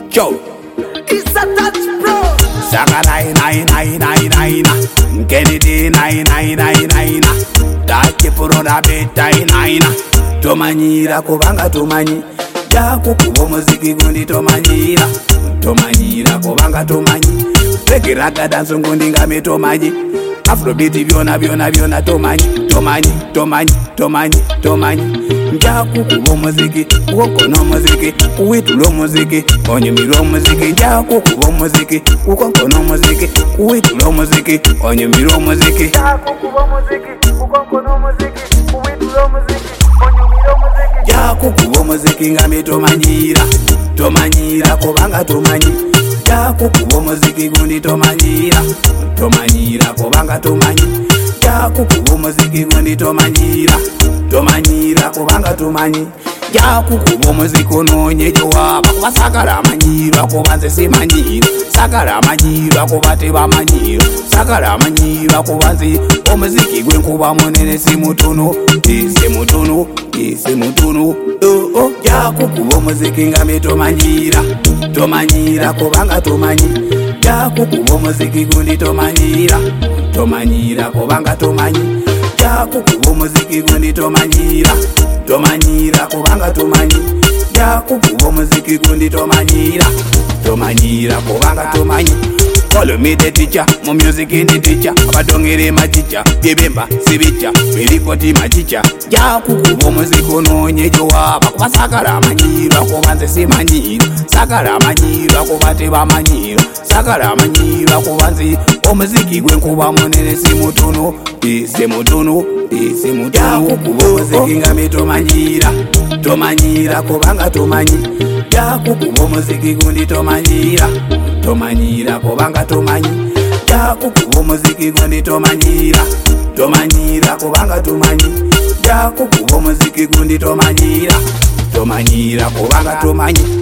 Joe. It's a touch bro. Saka naina. Kennedy naina. Dake purona beta naina. Tomanyira kubanga tomanyi. Jako kubo muziki gundi tomanyira. Tomanyira kubanga tomanyi. Reggae dance ngundi ngame tomanyi. Afrobeat byona tomanyi. Njaku kubo muziki, ukono muziki, uwitulo muziki, onyumiro muziki. Njaku kubo muziki, ukono muziki, uwitulo muziki, onyumiro muziki. Njaku kubo muziki, ukono muziki, uwitulo muziki, onyumiro muziki. Njaku kubo muziki ngame tomanyira kubanga tomanyi. Njaku kubo muziki gundi tomanyira kubanga tomanyi. Njaku kubo muziki gundi tomanyira kubanga tomanyi. Njaku kubo muziki ononye jowaba kuba sakala amanyirwa kuba nze simanyira. Sakala amanyirwa kuba tebamanyira. Sakala amanyirwa kuba nze omuziki gwenkuba munene simutono. Njaku kubo muziki ngame tomanyira kubanga tomanyi. Njaku kubo muziki gundi tomanyira kubanga tomanyi. Njaku kubo muziki gundi tomanyira kubanga tomanyi. Njaku kubo muziki gundi tomanyira kubanga tomanyi. Follow me the teacher, my music in the teacher. Abadongere my teacher, bebemba sibicha, berikoti my teacher. Njaku kubo muziki ononye jowaba kuba sakala amanyirwa kuba nze simanyira. Sakala amanyirwa kuba tebamanyira. Sakala amanyirwa kuba nze omuziki gwenkuba munene simutono. Njaku kubo muziki ngame tomanyira kubanga tomanyi. Njaku kubo muziki gundi tomanyira kubanga tomanyi. Njaku kubo muziki gundi tomanyira kubanga tomanyi. Njaku kubo muziki gundi tomanyira kubanga tomanyi.